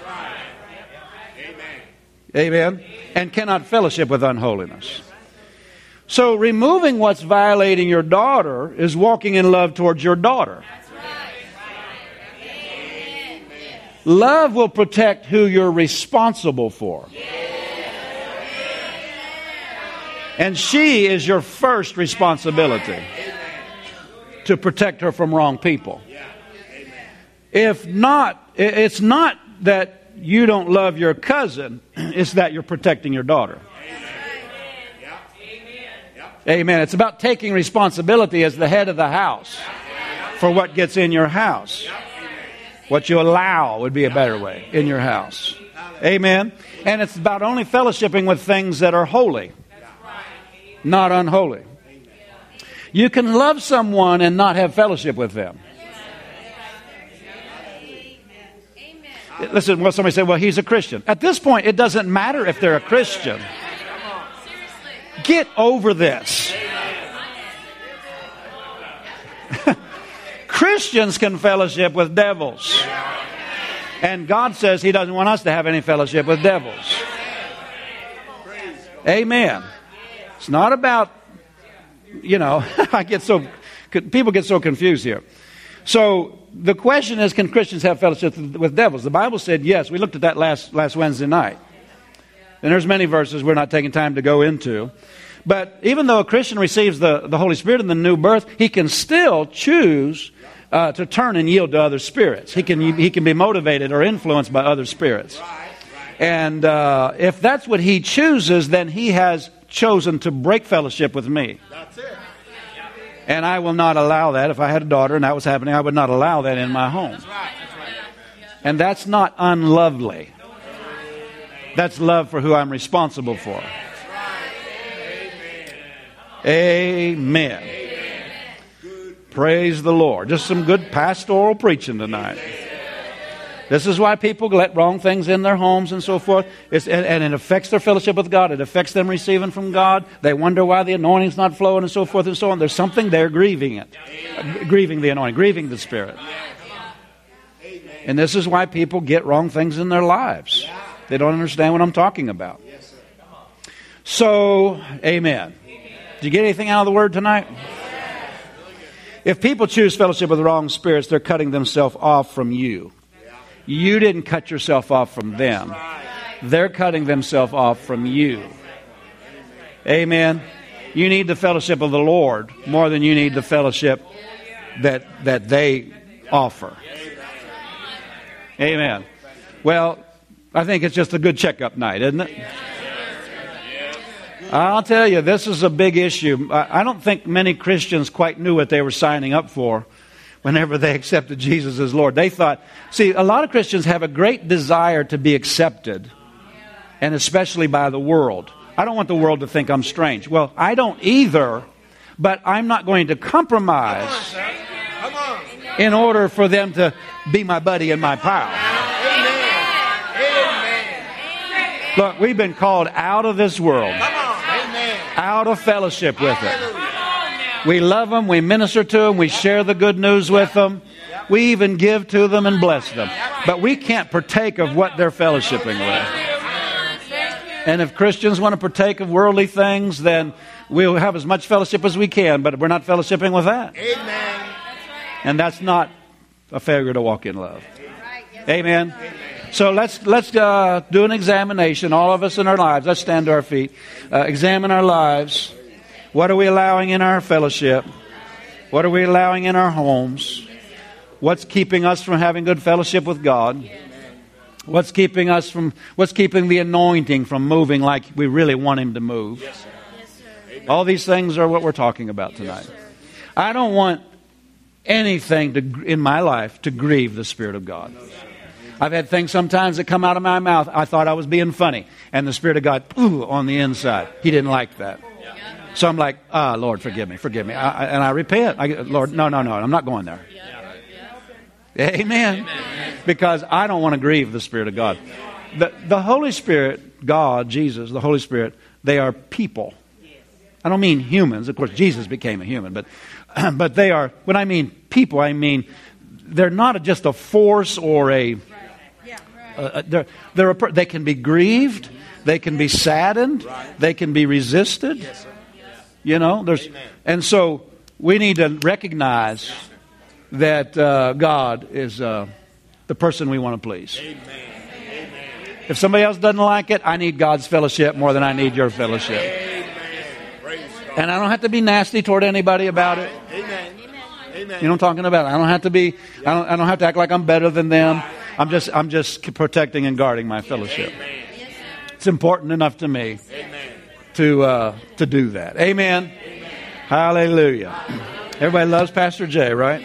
Amen. And cannot fellowship with unholiness. So removing what's violating your daughter is walking in love towards your daughter. Love will protect who you're responsible for. And she is your first responsibility, to protect her from wrong people. If not, it's not that you don't love your cousin, it's that you're protecting your daughter. Amen. It's about taking responsibility as the head of the house for what gets in your house. What you allow would be a better way in your house. Amen. And it's about only fellowshipping with things that are holy, not unholy. You can love someone and not have fellowship with them. Listen, well, somebody said, well, he's a Christian. At this point, it doesn't matter if they're a Christian. Get over this. Christians can fellowship with devils. And God says He doesn't want us to have any fellowship with devils. Amen. It's not about, people get so confused here. So the question is, can Christians have fellowship with devils? The Bible said yes. We looked at that last Wednesday night. And there's many verses we're not taking time to go into. But even though a Christian receives the Holy Spirit in the new birth, he can still choose to turn and yield to other spirits. He can be motivated or influenced by other spirits. And if that's what he chooses, then he has chosen to break fellowship with me. That's it. And I will not allow that. If I had a daughter and that was happening, I would not allow that in my home. And that's not unlovely. That's love for who I'm responsible for. Amen. Praise the Lord. Just some good pastoral preaching tonight. This is why people let wrong things in their homes and so forth. And it affects their fellowship with God. It affects them receiving from God. They wonder why the anointing's not flowing and so forth and so on. There's something there grieving it. Grieving the anointing. Grieving the Spirit. And this is why people get wrong things in their lives. They don't understand what I'm talking about. So, amen. Did you get anything out of the Word tonight? If people choose fellowship with the wrong spirits, they're cutting themselves off from you. You didn't cut yourself off from them. They're cutting themselves off from you. Amen. You need the fellowship of the Lord more than you need the fellowship that they offer. Amen. Well, I think it's just a good checkup night, isn't it? I'll tell you, this is a big issue. I don't think many Christians quite knew what they were signing up for whenever they accepted Jesus as Lord. They thought, see, a lot of Christians have a great desire to be accepted, and especially by the world. I don't want the world to think I'm strange. Well, I don't either, but I'm not going to compromise in order for them to be my buddy and my pal. Look, we've been called out of this world, out of fellowship with it. We love them, we minister to them, we share the good news with them. We even give to them and bless them. But we can't partake of what they're fellowshipping with. And if Christians want to partake of worldly things, then we'll have as much fellowship as we can, but we're not fellowshipping with that. Amen. And that's not a failure to walk in love. Amen. So let's do an examination, all of us in our lives. Let's stand to our feet. Examine our lives. What are we allowing in our fellowship? What are we allowing in our homes? What's keeping us from having good fellowship with God? What's keeping the anointing from moving like we really want Him to move? All these things are what we're talking about tonight. I don't want anything in my life to grieve the Spirit of God. I've had things sometimes that come out of my mouth. I thought I was being funny. And the Spirit of God, on the inside. He didn't like that. So I'm like, Lord, forgive me. And I repent. Lord, no, I'm not going there. Amen. Because I don't want to grieve the Spirit of God. The Holy Spirit, God, Jesus, the Holy Spirit, they are people. I don't mean humans. Of course, Jesus became a human. But they are, when I mean people, I mean they're not just a force or a... they can be grieved. They can be saddened. They can be resisted. You know, and so we need to recognize that God is the person we want to please. If somebody else doesn't like it, I need God's fellowship more than I need your fellowship. And I don't have to be nasty toward anybody about it. You know what I'm talking about? I don't have to be. I don't have to act like I'm better than them. I'm just protecting and guarding my fellowship. It's important enough to me to do that. Amen. Hallelujah. Everybody loves Pastor Jay, right?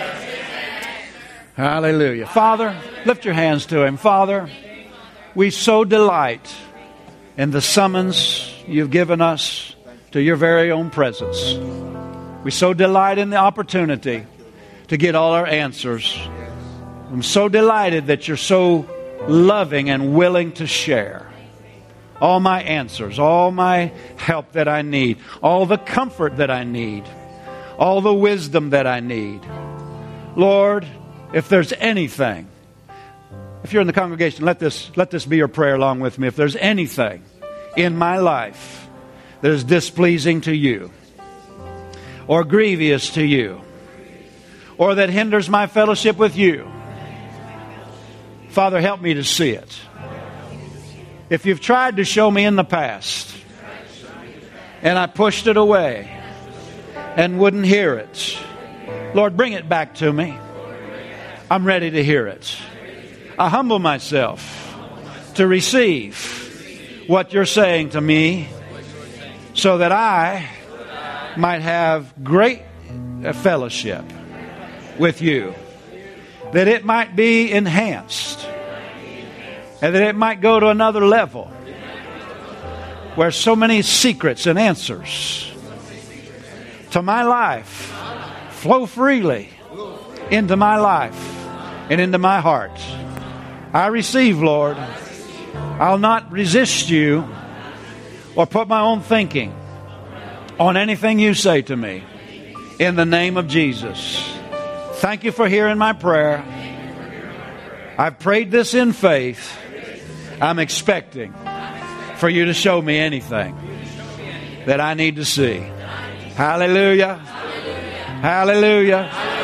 Hallelujah. Father, lift your hands to Him. Father, we so delight in the summons You've given us to Your very own presence. We so delight in the opportunity to get all our answers. I'm so delighted that You're so loving and willing to share all my answers, all my help that I need, all the comfort that I need, all the wisdom that I need. Lord, if there's anything, if you're in the congregation, let this be your prayer along with me. If there's anything in my life that is displeasing to You, or grievous to You, or that hinders my fellowship with You, Father, help me to see it. If You've tried to show me in the past, and I pushed it away and wouldn't hear it, Lord, bring it back to me. I'm ready to hear it. I humble myself to receive what You're saying to me so that I might have great fellowship with You, that it might be enhanced, and that it might go to another level where so many secrets and answers to my life flow freely into my life and into my heart. I receive, Lord. I'll not resist You or put my own thinking on anything You say to me. In the name of Jesus. Thank You for hearing my prayer. I've prayed this in faith. I'm expecting for You to show me anything that I need to see. Hallelujah. Hallelujah.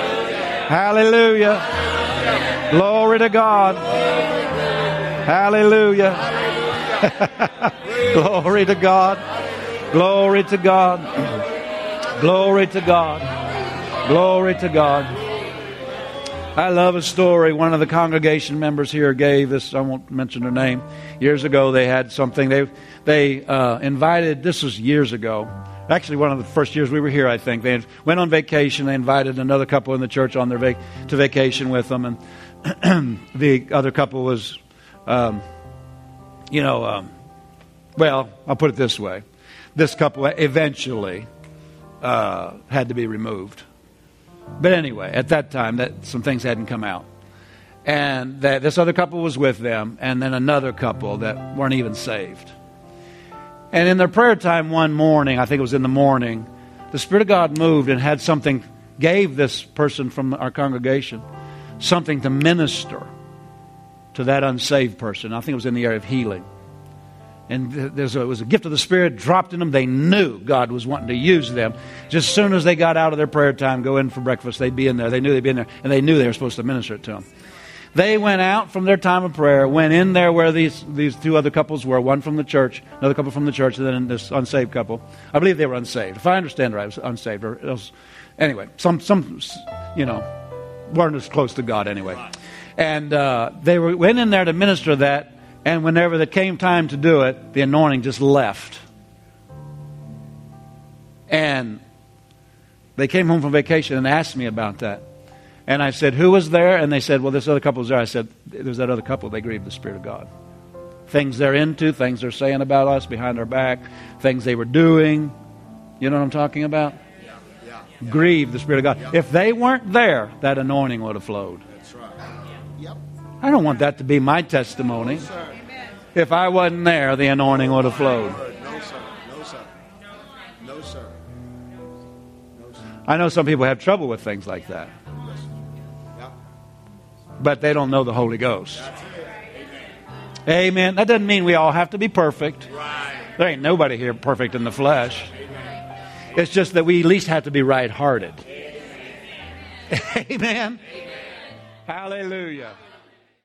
Hallelujah. Glory to God. Hallelujah. Glory to God. Glory to God. Glory to God. Glory to God. I love a story one of the congregation members here gave. This, I won't mention her name. Years ago they had something. They invited, this was years ago. Actually, one of the first years we were here, I think. They went on vacation. They invited another couple in the church on their to vacation with them. And the other couple was, well, I'll put it this way. This couple eventually had to be removed. But anyway, at that time, some things hadn't come out. And this other couple was with them, and then another couple that weren't even saved. And in their prayer time one morning, I think it was in the morning, the Spirit of God moved and had something, gave this person from our congregation something to minister to that unsaved person. I think it was in the area of healing. And it was a gift of the Spirit dropped in them. They knew God was wanting to use them. Just as soon as they got out of their prayer time, go in for breakfast, they'd be in there. They knew they'd be in there, and they knew they were supposed to minister it to them. They went out from their time of prayer, went in there where these two other couples were, one from the church, another couple from the church, and then this unsaved couple. I believe they were unsaved. If I understand right, it was unsaved. Or else, anyway, some weren't as close to God anyway. And they went in there to minister that, and whenever it came time to do it, the anointing just left. And they came home from vacation and asked me about that. And I said, who was there? And they said, well, this other couple was there. I said, there's that other couple. They grieved the Spirit of God. Things they're into, things they're saying about us behind our back, things they were doing. You know what I'm talking about? Grieve the Spirit of God. If they weren't there, that anointing would have flowed. That's right. Yep. I don't want that to be my testimony. If I wasn't there, the anointing would have flowed. No, sir. No, sir. No, sir. No, sir. I know some people have trouble with things like that. Yep. But they don't know the Holy Ghost. Amen. That doesn't mean we all have to be perfect. There ain't nobody here perfect in the flesh. It's just that we at least have to be right-hearted. Amen. Hallelujah.